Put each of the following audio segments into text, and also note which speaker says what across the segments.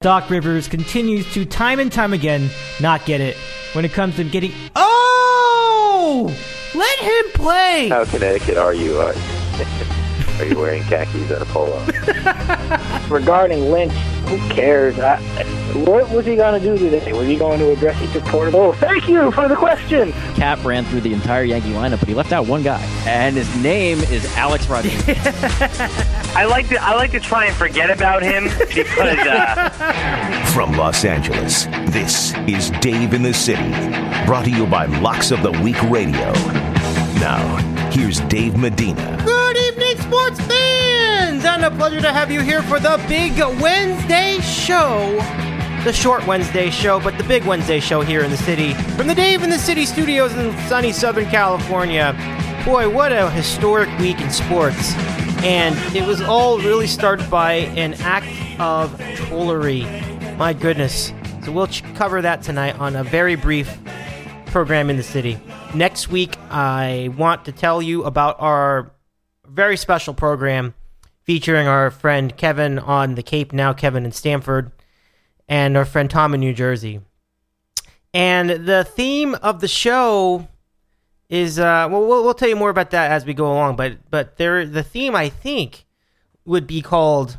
Speaker 1: Doc Rivers continues to, time and time again, not get it when it comes to getting... Oh! Let him play!
Speaker 2: How Connecticut are you? Are you wearing khakis and a polo?
Speaker 3: Regarding Lynch, who cares? What was he going to do today? Was he going to address each reporter? Oh, thank you for the question!
Speaker 4: Cap ran through the entire Yankee lineup, but he left out one guy, and his name is Alex Rodriguez.
Speaker 5: I like to try and forget about him because...
Speaker 6: From Los Angeles, this is Dave in the City, brought to you by Locks of the Week Radio. Now, here's Dave Medina.
Speaker 1: Good evening, sports fans! And a pleasure to have you here for the big Wednesday show. The short Wednesday show, but the big Wednesday show here in the city. From the Dave in the City studios in sunny Southern California. Boy, what a historic week in sports. And it was all really started by an act of trollery. My goodness. So we'll cover that tonight on a very brief program in the city. Next week, I want to tell you about our very special program featuring our friend Kevin on the Cape, now Kevin in Stamford, and our friend Tom in New Jersey. And the theme of the show is, we'll tell you more about that as we go along, but the theme, I think, would be called,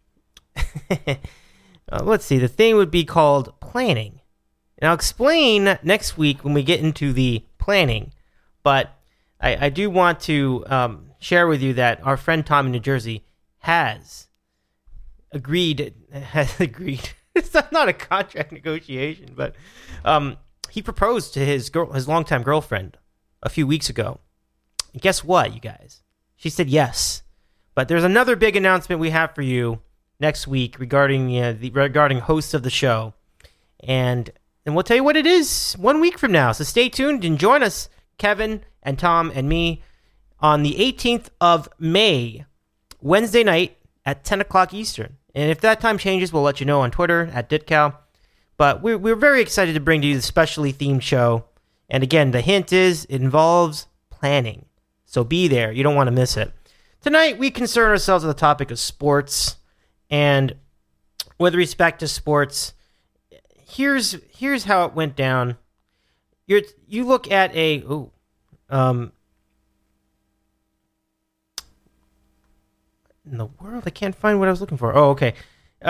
Speaker 1: let's see, the theme would be called planning. And I'll explain next week when we get into the planning, but I do want to share with you that our friend Tom in New Jersey has agreed, it's not a contract negotiation, but he proposed to his longtime girlfriend a few weeks ago. And guess what, you guys? She said yes. But there's another big announcement we have for you next week regarding hosts of the show. And we'll tell you what it is 1 week from now. So stay tuned and join us, Kevin and Tom and me, on the 18th of May, Wednesday night at 10 o'clock Eastern. And if that time changes, we'll let you know on Twitter at Ditcow. But we're very excited to bring to you the specially themed show. And again, the hint is it involves planning. So be there. You don't want to miss it. Tonight, we concern ourselves with the topic of sports. And with respect to sports, here's how it went down. You look at in the world, I can't find what I was looking for. Oh, okay.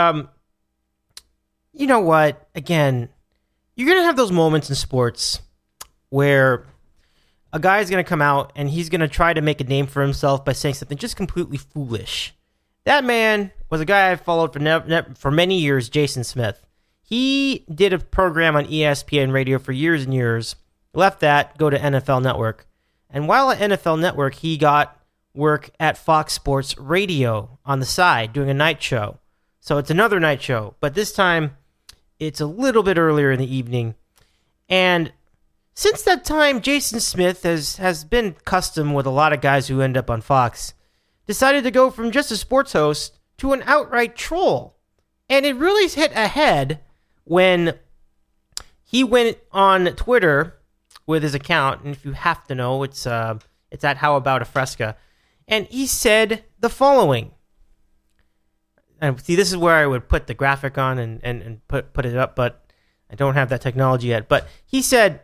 Speaker 1: You know what? Again, you're going to have those moments in sports where a guy is going to come out and he's going to try to make a name for himself by saying something just completely foolish. That man was a guy I followed for many years, Jason Smith. He did a program on ESPN radio for years and years, left that, go to NFL Network. And while at NFL Network, he got work at Fox Sports Radio on the side, doing a night show. So it's another night show, but this time it's a little bit earlier in the evening. And since that time, Jason Smith has been custom with a lot of guys who end up on Fox, decided to go from just a sports host to an outright troll. And it really hit ahead when he went on Twitter with his account, and if you have to know, it's at How About a Fresca, and he said the following. And see, this is where I would put the graphic on and put it up, but I don't have that technology yet. But he said,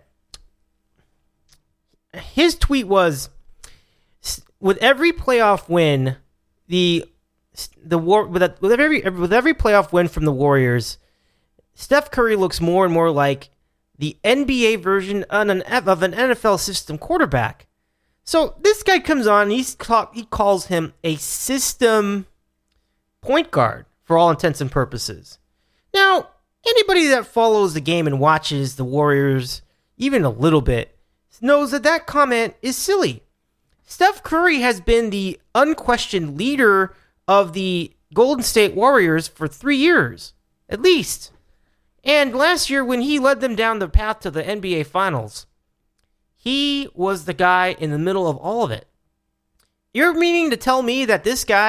Speaker 1: his tweet was, with every playoff win, with every playoff win from the Warriors, Steph Curry looks more and more like the NBA version of an NFL system quarterback. So this guy comes on, he calls him a system point guard for all intents and purposes. Now, anybody that follows the game and watches the Warriors even a little bit knows that comment is silly. Steph Curry has been the unquestioned leader of the Golden State Warriors for 3 years, at least. And last year, when he led them down the path to the NBA Finals, he was the guy in the middle of all of it. You're meaning to tell me that this guy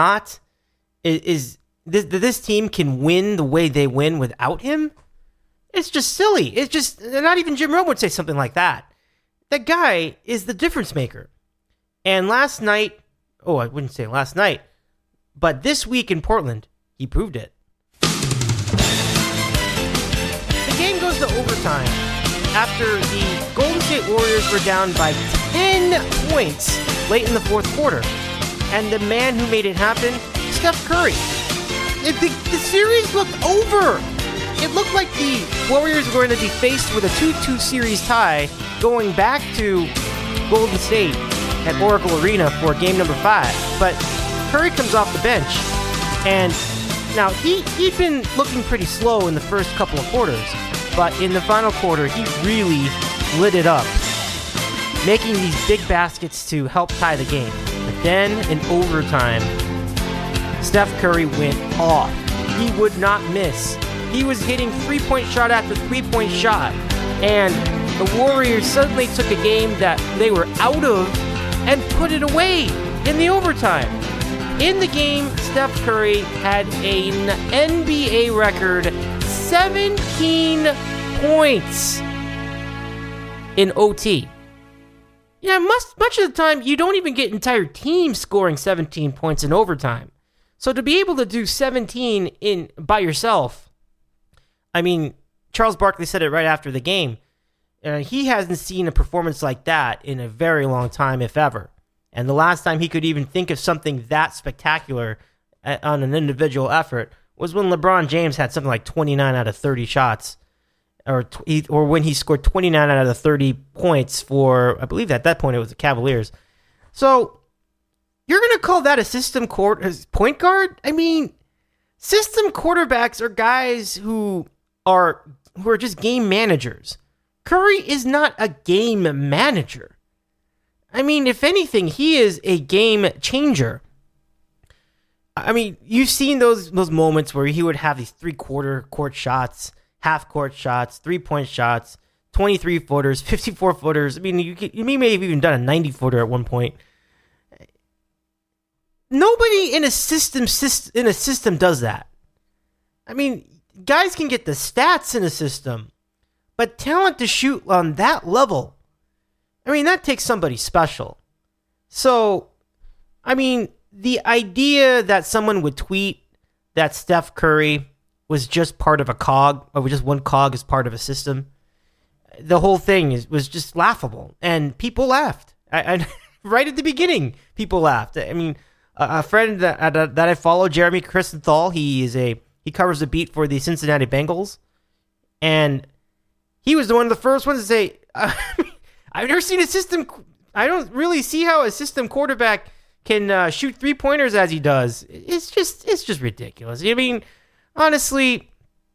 Speaker 1: this team can win the way they win without him? It's just silly. It's just, not even Jim Rome would say something like that. That guy is the difference maker. And last night, I wouldn't say last night, but this week in Portland, he proved it. overtime after the Golden State Warriors were down by 10 points late in the fourth quarter. And the man who made it happen, Steph Curry. The series looked over. It looked like the Warriors were going to be faced with a 2-2 series tie going back to Golden State at Oracle Arena for game number 5. But Curry comes off the bench, and now he'd been looking pretty slow in the first couple of quarters, but in the final quarter, he really lit it up, making these big baskets to help tie the game. But then, in overtime, Steph Curry went off. He would not miss. He was hitting three-point shot after three-point shot, and the Warriors suddenly took a game that they were out of and put it away in the overtime. In the game, Steph Curry had an NBA record 17 points in OT. Yeah, much of the time, you don't even get entire teams scoring 17 points in overtime. So to be able to do 17 by yourself, I mean, Charles Barkley said it right after the game. He hasn't seen a performance like that in a very long time, if ever. And the last time he could even think of something that spectacular on an individual effort was when LeBron James had something like 29 out of 30 shots, or when he scored 29 out of 30 points for, I believe at that point it was the Cavaliers. So you're going to call that a system point guard? I mean, system quarterbacks are guys who are just game managers. Curry is not a game manager. I mean, if anything, he is a game changer. I mean, you've seen those moments where he would have these three-quarter court shots, half-court shots, three-point shots, 23-footers, 54-footers. I mean, you may have even done a 90-footer at one point. Nobody in a system does that. I mean, guys can get the stats in a system, but talent to shoot on that level, I mean, that takes somebody special. So, I mean, the idea that someone would tweet that Steph Curry was just part of a cog, or just one cog as part of a system, the whole thing was just laughable. And people laughed. Right at the beginning, people laughed. I mean, a friend that I follow, Jeremy Kristenthal, he covers the beat for the Cincinnati Bengals, and he was one of the first ones to say, I've never seen a system. I don't really see how a system quarterback can shoot three-pointers as he does. It's just ridiculous. I mean, honestly,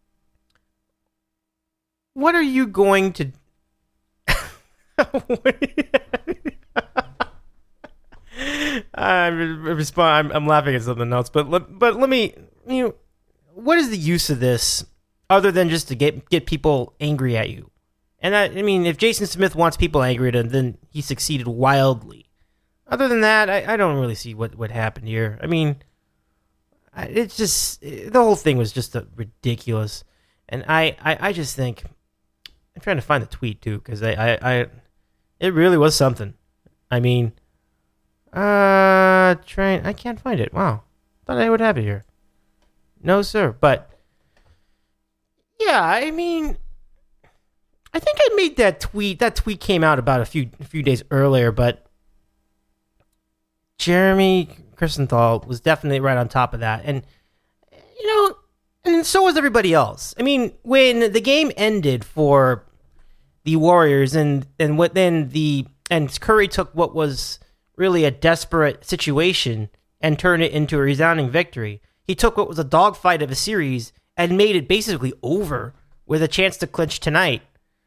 Speaker 1: what are you going to... I'm laughing at something else, but let me, what is the use of this other than just to get people angry at you? And I mean, if Jason Smith wants people angry at him, then he succeeded wildly. Other than that, I don't really see what happened here. I mean, it's just, the whole thing was just ridiculous. And I just think, I'm trying to find the tweet too, because it really was something. I mean, I can't find it. Wow. Thought I would have it here. No, sir. But, yeah, I mean, I think I made that tweet. That tweet came out about a few days earlier, but Jeremy Kristenthal was definitely right on top of that. And, and so was everybody else. I mean, when the game ended for the Warriors and Curry took what was really a desperate situation and turned it into a resounding victory. He took what was a dogfight of a series and made it basically over with a chance to clinch tonight.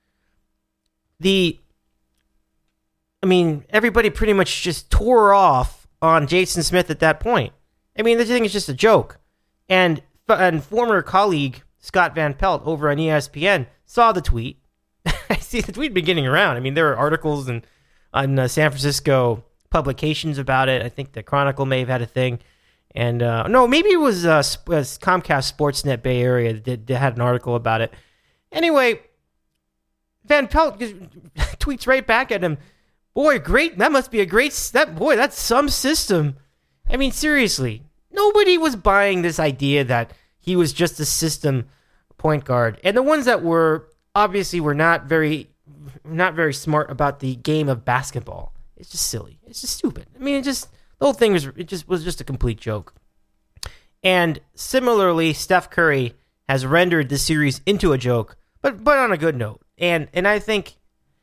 Speaker 1: Everybody pretty much just tore off on Jason Smith at that point. I mean, the thing is just a joke. And former colleague Scott Van Pelt over on ESPN saw the tweet. I see the tweet beginning around. I mean, there were articles on San Francisco publications about it. I think the Chronicle may have had a thing. And no, maybe it was Comcast Sportsnet Bay Area that had an article about it. Anyway, Van Pelt tweets right back at him, boy, great, that must be a great, that's some system. I mean, seriously, nobody was buying this idea that he was just a system point guard. And the ones that were, obviously we're not very smart about the game of basketball. It's just silly. It's just stupid. I mean, the whole thing was just a complete joke. And similarly, Steph Curry has rendered this series into a joke, but on a good note. And I think,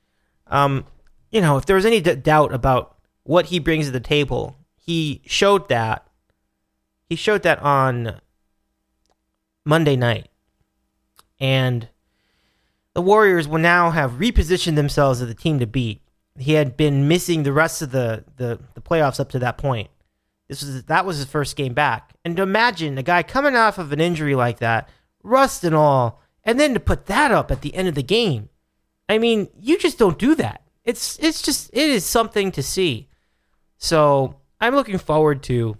Speaker 1: if there was any doubt about what he brings to the table, he showed that. He showed that on Monday night. And the Warriors will now have repositioned themselves as the team to beat. He had been missing the rest of the playoffs up to that point. That was his first game back. And to imagine a guy coming off of an injury like that, rust and all, and then to put that up at the end of the game. I mean, you just don't do that. It is something to see. So I'm looking forward to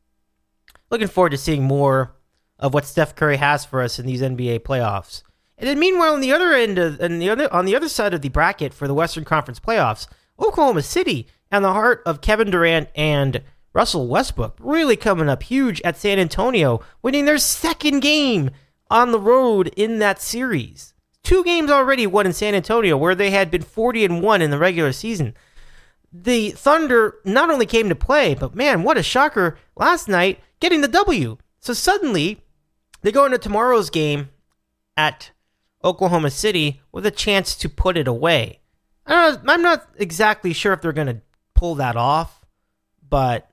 Speaker 1: seeing more of what Steph Curry has for us in these NBA playoffs. And then meanwhile, on the other side of the bracket for the Western Conference playoffs, Oklahoma City and the heart of Kevin Durant and Russell Westbrook really coming up huge at San Antonio, winning their second game on the road in that series. 2 games already won in San Antonio, where they had been 40-1 in the regular season. The Thunder not only came to play, but man, what a shocker last night, getting the W. So suddenly, they go into tomorrow's game at Oklahoma City with a chance to put it away. I'm not exactly sure if they're going to pull that off, but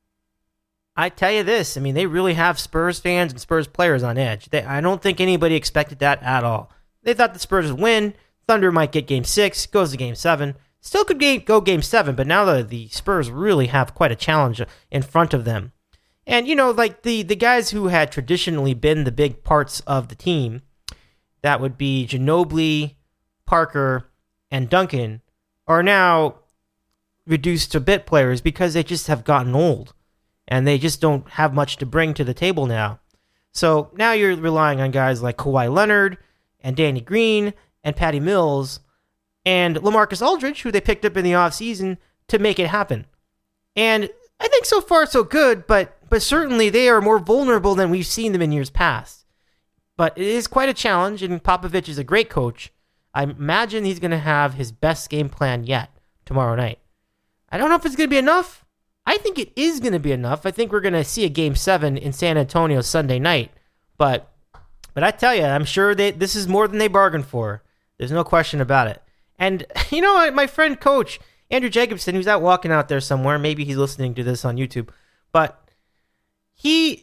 Speaker 1: I tell you this, I mean, they really have Spurs fans and Spurs players on edge. I don't think anybody expected that at all. They thought the Spurs would win. Thunder might get Game 6, goes to Game 7. Still could go Game 7, but now the Spurs really have quite a challenge in front of them. And, like the guys who had traditionally been the big parts of the team, that would be Ginobili, Parker, and Duncan, are now reduced to bit players because they just have gotten old. And they just don't have much to bring to the table now. So now you're relying on guys like Kawhi Leonard and Danny Green and Patty Mills and LaMarcus Aldridge, who they picked up in the offseason, to make it happen. And I think so far so good, but certainly they are more vulnerable than we've seen them in years past. But it is quite a challenge, and Popovich is a great coach. I imagine he's going to have his best game plan yet tomorrow night. I don't know if it's going to be enough. I think it is going to be enough. I think we're going to see a Game 7 in San Antonio Sunday night. But I tell you, I'm sure this is more than they bargained for. There's no question about it. And, my friend coach, Andrew Jacobson, who's out walking out there somewhere, maybe he's listening to this on YouTube, but he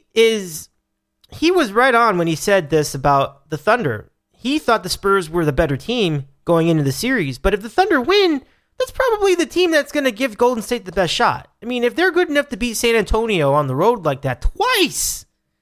Speaker 1: was right on when he said this about the Thunder. He thought the Spurs were the better team going into the series, but if the Thunder win, that's probably the team that's going to give Golden State the best shot. I mean, if they're good enough to beat San Antonio on the road like that twice,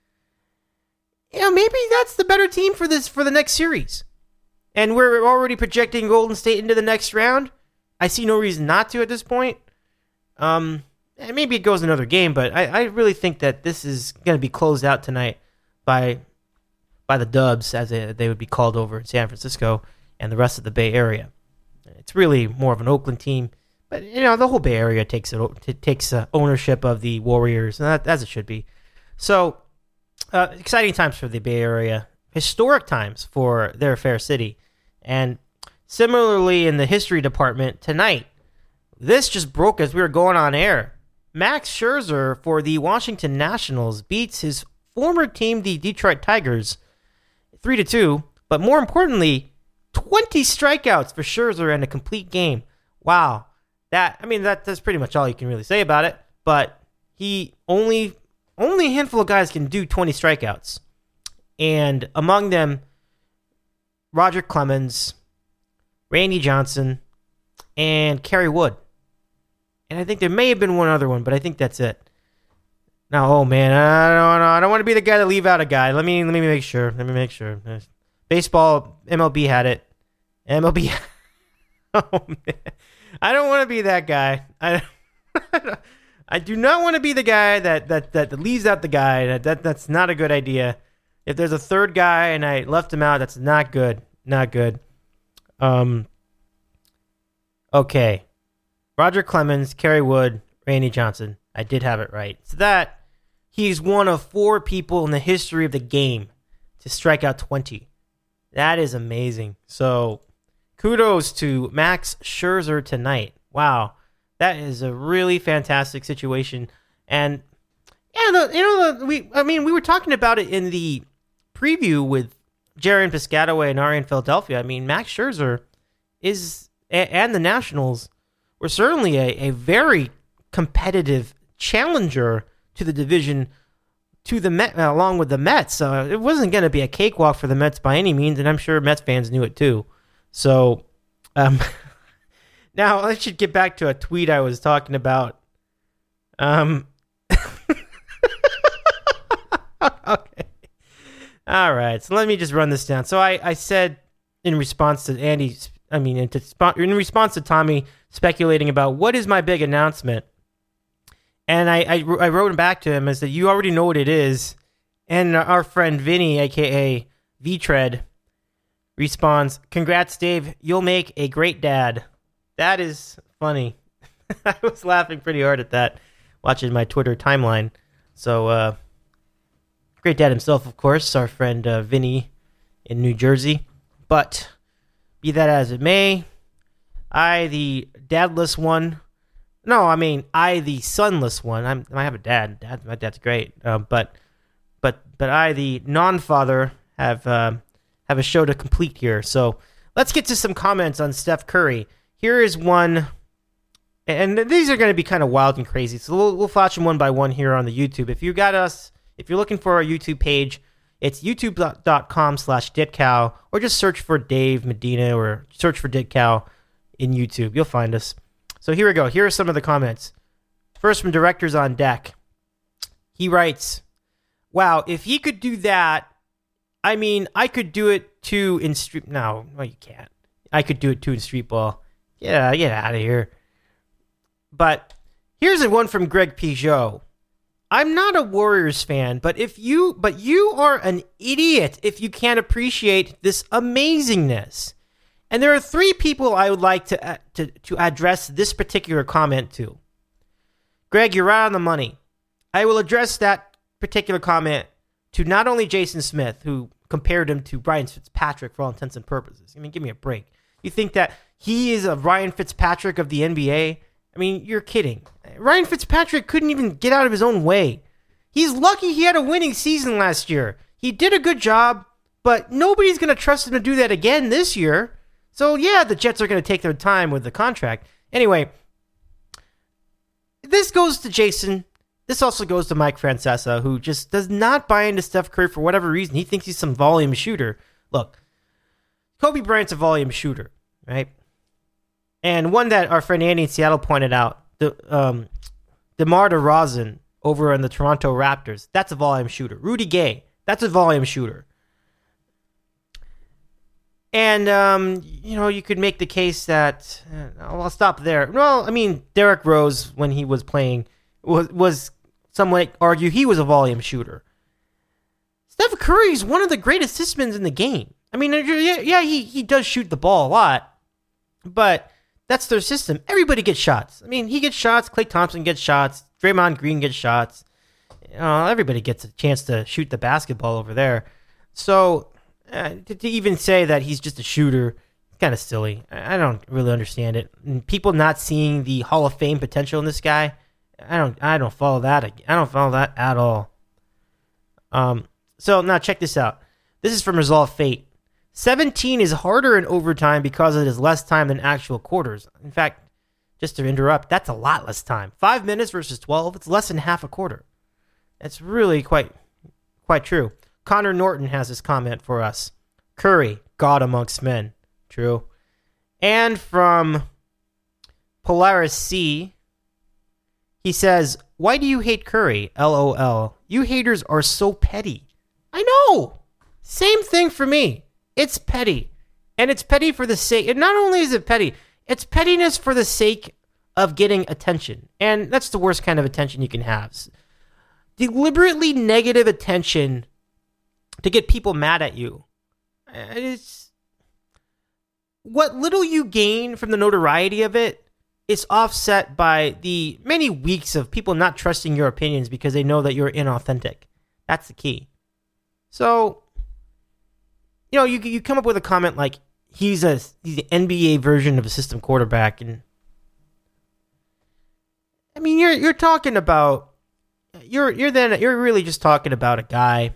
Speaker 1: maybe that's the better team for the next series. And we're already projecting Golden State into the next round. I see no reason not to at this point. Maybe it goes another game, but I really think that this is going to be closed out tonight by the Dubs, as they would be called over in San Francisco and the rest of the Bay Area. It's really more of an Oakland team, but the whole Bay Area takes ownership of the Warriors, and as it should be. So exciting times for the Bay Area, historic times for their fair city, and similarly in the history department tonight, this just broke as we were going on air. Max Scherzer for the Washington Nationals beats his former team, the Detroit Tigers, 3-2, but more importantly, 20 strikeouts for Scherzer in a complete game. Wow. That's pretty much all you can really say about it, but only a handful of guys can do 20 strikeouts. And among them, Roger Clemens, Randy Johnson, and Kerry Wood. And I think there may have been one other one, but I think that's it. Now, oh man, I don't want to be the guy to leave out a guy. Let me make sure. Baseball, MLB had it. MLB. Oh man, I don't want to be that guy. I do not want to be the guy that leaves out the guy. That's not a good idea. If there's a third guy and I left him out, that's not good. Not good. Okay. Roger Clemens, Kerry Wood, Randy Johnson. I did have it right. So that he's one of 4 people in the history of the game to strike out 20. That is amazing. So, kudos to Max Scherzer tonight. Wow, that is a really fantastic situation. And yeah, we were talking about it in the preview with Jaron Piscataway and Ari in Philadelphia. I mean, Max Scherzer and the Nationals were certainly a very competitive challenger to the division, to the Met, along with the Mets. So it wasn't going to be a cakewalk for the Mets by any means, and I'm sure Mets fans knew it too. So now I should get back to a tweet I was talking about. Okay. All right. So let me just run this down. So I said in response to in response to Tommy speculating about what is my big announcement, and I wrote back to him and said, you already know what it is. And our friend Vinny, aka V-Tread, responds, congrats, Dave. You'll make a great dad. That is funny. I was laughing pretty hard at that, watching my Twitter timeline. So, great dad himself, of course, our friend Vinny in New Jersey. But be that as it may, I, the dadless one, I, the sonless one. I have a dad. My dad's great. But I, the non-father, have a show to complete here. So let's get to some comments on Steph Curry. Here is one, and these are going to be kind of wild and crazy. So we'll flash them one by one here on the YouTube. If you're looking for our YouTube page, it's youtube.com/DitCow, or just search for Dave Medina or search for DitCow in YouTube. You'll find us. So here we go. Here are some of the comments. First from Directors on Deck. He writes, wow, if he could do that, I could do it too in street. No, you can't. I could do it too in street ball. Yeah, get out of here. But here's one from Greg Peugeot. I'm not a Warriors fan, but you are an idiot if you can't appreciate this amazingness. And there are three people I would like to address this particular comment to. Greg, you're right on the money. I will address that particular comment to not only Jason Smith, who compared him to Ryan Fitzpatrick for all intents and purposes. Give me a break. You think that he is a Ryan Fitzpatrick of the NBA? You're kidding. Ryan Fitzpatrick couldn't even get out of his own way. He's lucky he had a winning season last year. He did a good job, but nobody's going to trust him to do that again this year. So, yeah, the Jets are going to take their time with the contract. Anyway, this goes to Jason. This also goes to Mike Francesa, who just does not buy into Steph Curry for whatever reason. He thinks he's some volume shooter. Look, Kobe Bryant's a volume shooter, right? And one that our friend Andy in Seattle pointed out, DeMar DeRozan over in the Toronto Raptors, that's a volume shooter. Rudy Gay, that's a volume shooter. And, you could make the case that, I'll stop there. Well, Derrick Rose, when he was playing, was some might argue he was a volume shooter. Steph Curry's one of the great assistmen in the game. He does shoot the ball a lot, but that's their system. Everybody gets shots. He gets shots. Klay Thompson gets shots. Draymond Green gets shots. Everybody gets a chance to shoot the basketball over there. So to even say that he's just a shooter, it's kind of silly. I don't really understand it. And people not seeing the Hall of Fame potential in this guy, I don't follow that. I don't follow that at all. So now check this out. This is from Resolve Fate. 17 is harder in overtime because it is less time than actual quarters. In fact, just to interrupt, that's a lot less time. 5 minutes versus 12, it's less than half a quarter. That's really quite true. Connor Norton has this comment for us. Curry, God amongst men. True. And from Polaris C, he says, why do you hate Curry? LOL. You haters are so petty. I know. Same thing for me. It's petty. And it's petty for the sake... And not only is it petty, it's pettiness for the sake of getting attention. And that's the worst kind of attention you can have. Deliberately negative attention to get people mad at you. It's... What little you gain from the notoriety of it is offset by the many weeks of people not trusting your opinions because they know that you're inauthentic. That's the key. So... you come up with a comment like he's the NBA version of a system quarterback, and I mean you're talking about you're really just talking about a guy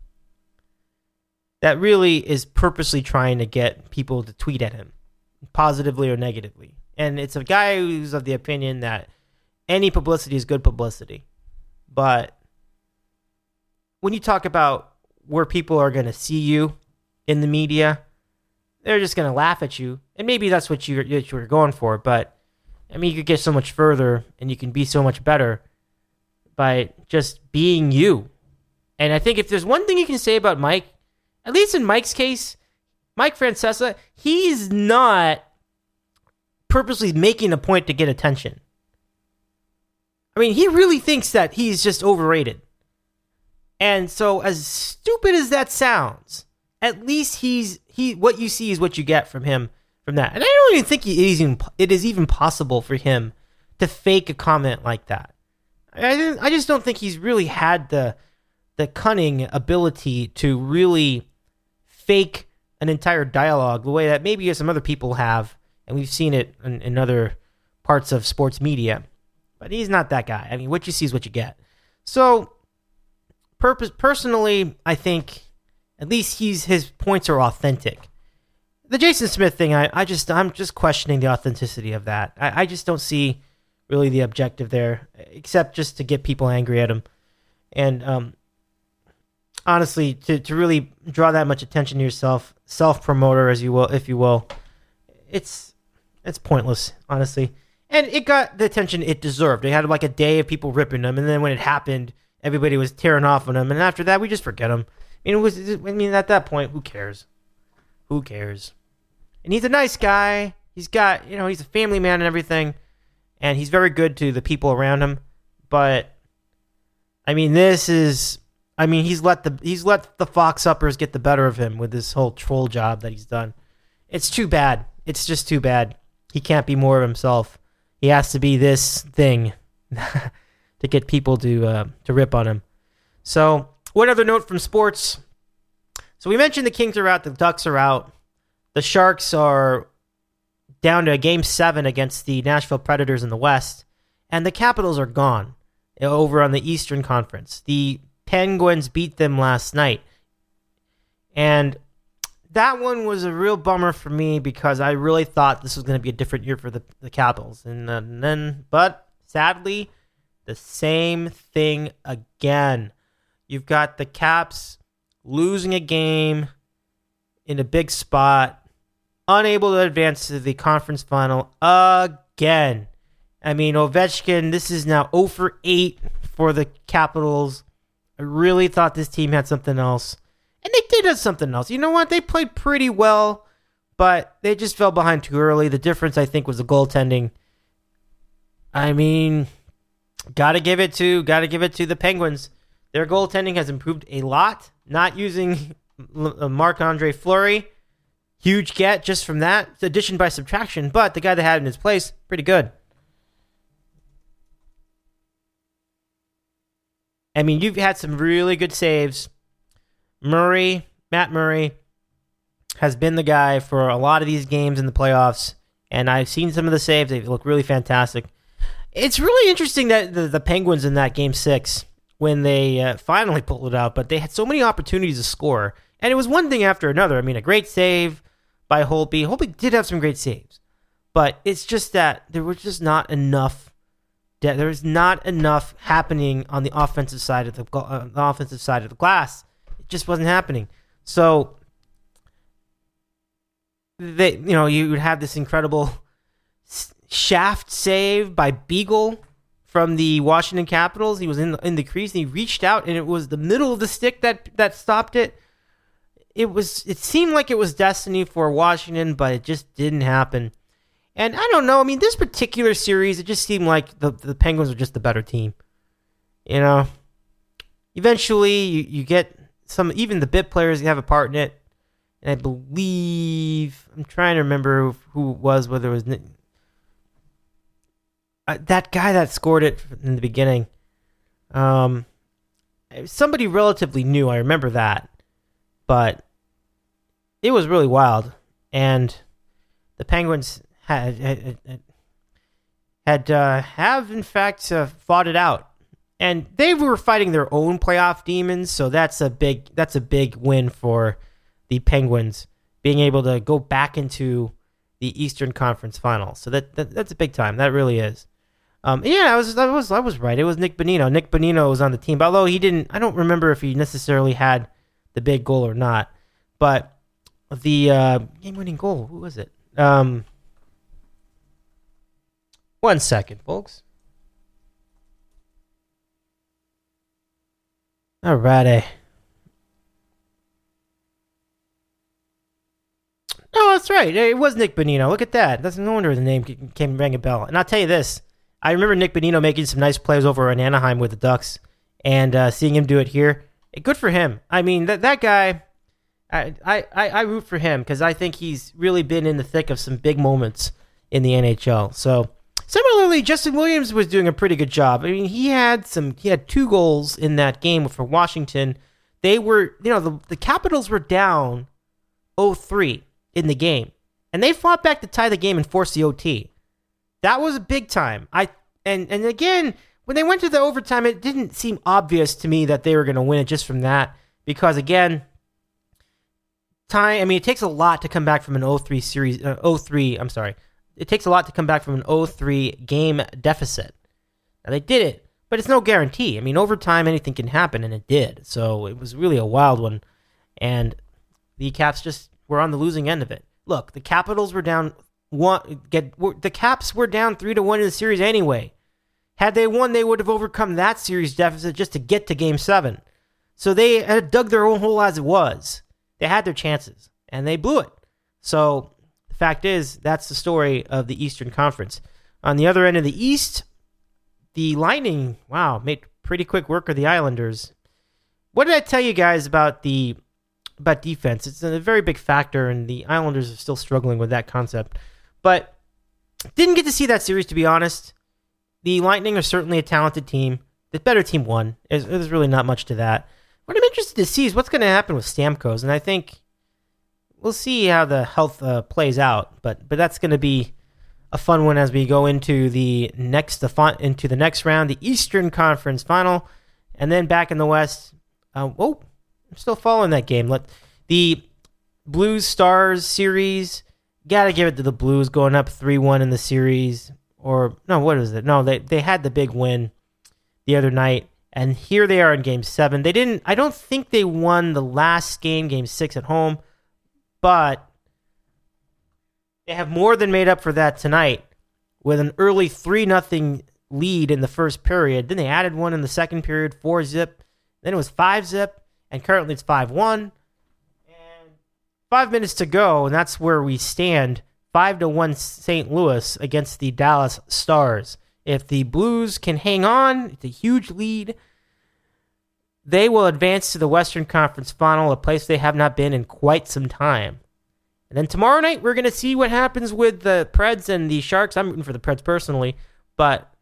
Speaker 1: that really is purposely trying to get people to tweet at him, positively or negatively. And it's a guy who's of the opinion that any publicity is good publicity. But when you talk about where people are going to see you in the media, they're just going to laugh at you. And maybe that's what you're going for. But, I mean, you could get so much further and you can be so much better by just being you. And I think if there's one thing you can say about Mike, at least in Mike's case, Mike Francesa, he's not purposely making a point to get attention. I mean, he really thinks that he's just overrated. And so, as stupid as that sounds, at least what you see is what you get from him from that. And I don't even think it is even possible for him to fake a comment like that. I just don't think he's really had the cunning ability to really fake an entire dialogue the way that maybe some other people have, and we've seen it in other parts of sports media. But he's not that guy. I mean, what you see is what you get. So, personally, I think at least his points are authentic. The Jason Smith thing, I'm just questioning the authenticity of that. I just don't see really the objective there, except just to get people angry at him. And honestly, to really draw that much attention to yourself, self-promoter as you will, if you will, it's pointless, honestly. And it got the attention it deserved. They had like a day of people ripping him, and then when it happened, everybody was tearing off on him. And after that, we just forget him. I mean, at that point, who cares? Who cares? And he's a nice guy. He's got, he's a family man and everything, and he's very good to the people around him. But I mean, he's let the Fox uppers get the better of him with this whole troll job that he's done. It's too bad. It's just too bad. He can't be more of himself. He has to be this thing to get people to rip on him. So, one other note from sports. So we mentioned the Kings are out, the Ducks are out. The Sharks are down to a Game 7 against the Nashville Predators in the West. And the Capitals are gone over on the Eastern Conference. The Penguins beat them last night. And that one was a real bummer for me because I really thought this was going to be a different year for the Capitals. But sadly, the same thing again. You've got the Caps losing a game in a big spot, unable to advance to the conference final again. I mean, Ovechkin, this is now 0 for 8 for the Capitals. I really thought this team had something else. And they did have something else. You know what? They played pretty well, but they just fell behind too early. The difference, I think, was the goaltending. I mean, gotta give it to the Penguins. Their goaltending has improved a lot. Not using Marc-Andre Fleury. Huge get just from that. It's addition by subtraction, but the guy they had in his place, pretty good. I mean, you've had some really good saves. Matt Murray, has been the guy for a lot of these games in the playoffs, and I've seen some of the saves. They look really fantastic. It's really interesting that the Penguins in that Game 6, when they finally pulled it out, but they had so many opportunities to score, and it was one thing after another. I mean, a great save by Holtby. Holtby did have some great saves, but it's just that there was just not enough. There was not enough happening on the offensive side of the glass. It just wasn't happening. So you would have this incredible shaft save by Beagle from the Washington Capitals. He was in the crease and he reached out, and it was the middle of the stick that stopped it. It seemed like it was destiny for Washington, but it just didn't happen. And I don't know. I mean, this particular series, it just seemed like the Penguins were just the better team. Eventually you get even the bit players have a part in it. And I believe, I'm trying to remember who it was, whether it was that guy that scored it in the beginning. Somebody relatively new, I remember that. But it was really wild, and the Penguins have in fact fought it out. And they were fighting their own playoff demons, so that's a big win for the Penguins, being able to go back into the Eastern Conference Finals. So that's a big time. That really is. I was right. It was Nick Bonino. Nick Bonino was on the team, but although he didn't, I don't remember if he necessarily had the big goal or not. But the game-winning goal, who was it? 1 second, folks. Alrighty. Oh, that's right. It was Nick Bonino. Look at that. That's no wonder the name rang a bell. And I'll tell you this. I remember Nick Bonino making some nice plays over in Anaheim with the Ducks, and seeing him do it here. Good for him. I mean, that guy, I root for him because I think he's really been in the thick of some big moments in the NHL. So, similarly, Justin Williams was doing a pretty good job. I mean, he had 2 goals in that game for Washington. They were, the Capitals were down 0-3 in the game, and they fought back to tie the game and force the OT. That was a big time. And again, when they went to the overtime, it didn't seem obvious to me that they were going to win it just from that, because again, it takes a lot to come back from an 0-3 series. It takes a lot to come back from an 0-3 game deficit. Now, they did it, but it's no guarantee. I mean, overtime, anything can happen, and it did. So it was really a wild one, and the Caps just were on the losing end of it. Look, the Capitals were down the Caps were down 3-1 in the series anyway. Had they won, they would have overcome that series deficit just to get to Game 7. So they had dug their own hole as it was. They had their chances, and they blew it. So the fact is, that's the story of the Eastern Conference. On the other end of the East, the Lightning, made pretty quick work of the Islanders. What did I tell you guys about defense? It's a very big factor, and the Islanders are still struggling with that concept. But didn't get to see that series, to be honest. The Lightning are certainly a talented team. The better team won. There's really not much to that. What I'm interested to see is what's going to happen with Stamkos, and I think we'll see how the health plays out. But that's going to be a fun one as we go into the next round, the Eastern Conference Final, and then back in the West. I'm still following that game. The Blues Stars series, gotta give it to the Blues, going up 3-1 in the series. Or no, what is it? No, they had the big win the other night, and here they are in Game 7. I don't think they won the last Game 6 at home, but they have more than made up for that tonight with an early 3-0 lead in the first period. Then they added one in the second period, 4-0. Then it was 5-0, and currently it's 5-1. And 5 minutes to go, and that's where we stand. 5-1 St. Louis against the Dallas Stars. If the Blues can hang on, it's a huge lead. They will advance to the Western Conference Final, a place they have not been in quite some time. And then tomorrow night, we're going to see what happens with the Preds and the Sharks. I'm rooting for the Preds personally, but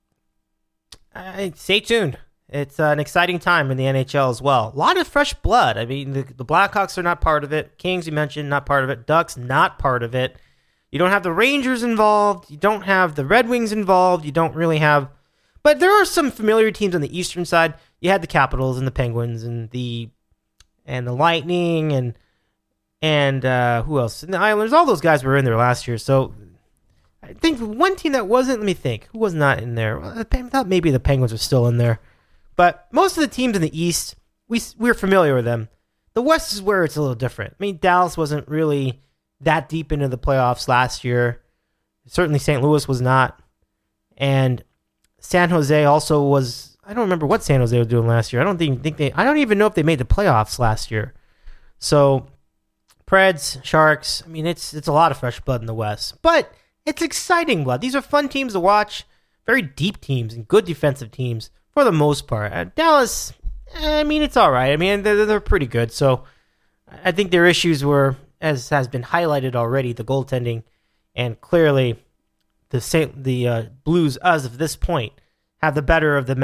Speaker 1: stay tuned. It's an exciting time in the NHL as well. A lot of fresh blood. I mean, the Blackhawks are not part of it. Kings, you mentioned, not part of it. Ducks, not part of it. You don't have the Rangers involved. You don't have the Red Wings involved. You don't really have... But there are some familiar teams on the eastern side. You had the Capitals and the Penguins and the Lightning and who else? And the Islanders. All those guys were in there last year. So I think one team that wasn't... Let me think. Who was not in there? Well, I thought maybe the Penguins were still in there. But most of the teams in the East, we're familiar with them. The West is where it's a little different. I mean, Dallas wasn't really that deep into the playoffs last year. Certainly St. Louis was not. And San Jose also was... I don't remember what San Jose was doing last year. I don't even know if they made the playoffs last year. So, Preds, Sharks, I mean, it's a lot of fresh blood in the West. But it's exciting blood. These are fun teams to watch. Very deep teams and good defensive teams for the most part. Dallas, I mean, it's all right. I mean, they're pretty good. So, I think their issues were, as has been highlighted already, the goaltending, and clearly the Blues, as of this point, have the better of the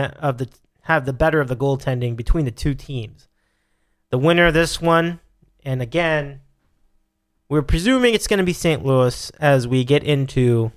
Speaker 1: goaltending between the two teams. The winner of this one, and again, We're presuming it's going to be St. Louis as we get into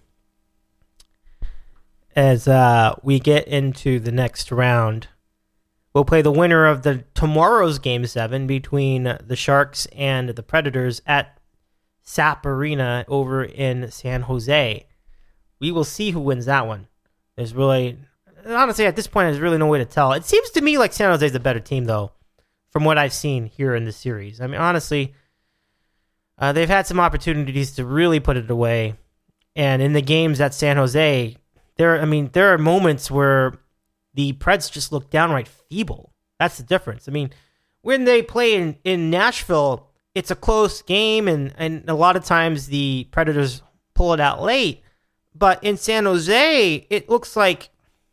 Speaker 1: the next round. We'll play the winner of tomorrow's Game 7 between the Sharks and the Predators at SAP Arena over in San Jose. We will see who wins that one. Honestly, at this point, there's really no way to tell. It seems to me like San Jose is the better team, though, from what I've seen here in the series. I mean, honestly, they've had some opportunities to really put it away. And in the games at San Jose, there are moments where the Preds just look downright feeble. That's the difference. I mean, when they play in Nashville, it's a close game, and a lot of times the Predators pull it out late. But in San Jose, it looks like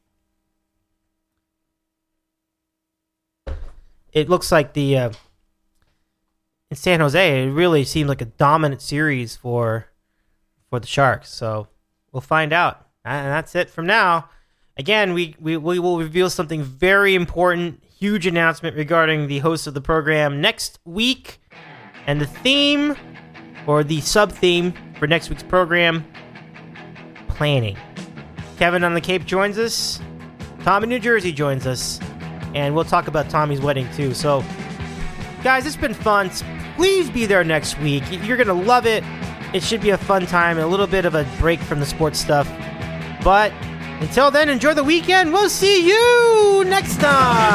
Speaker 1: in San Jose, it really seemed like a dominant series for the Sharks. So we'll find out. And that's it from now. Again, we will reveal something very important, huge announcement regarding the host of the program next week. And the theme, or the sub-theme for next week's program, planning. Kevin on the Cape joins us. Tom in New Jersey joins us. And we'll talk about Tommy's wedding too. So, guys, it's been fun. Please be there next week. You're going to love it. It should be a fun time, a little bit of a break from the sports stuff. But until then, enjoy the weekend. We'll see you next time.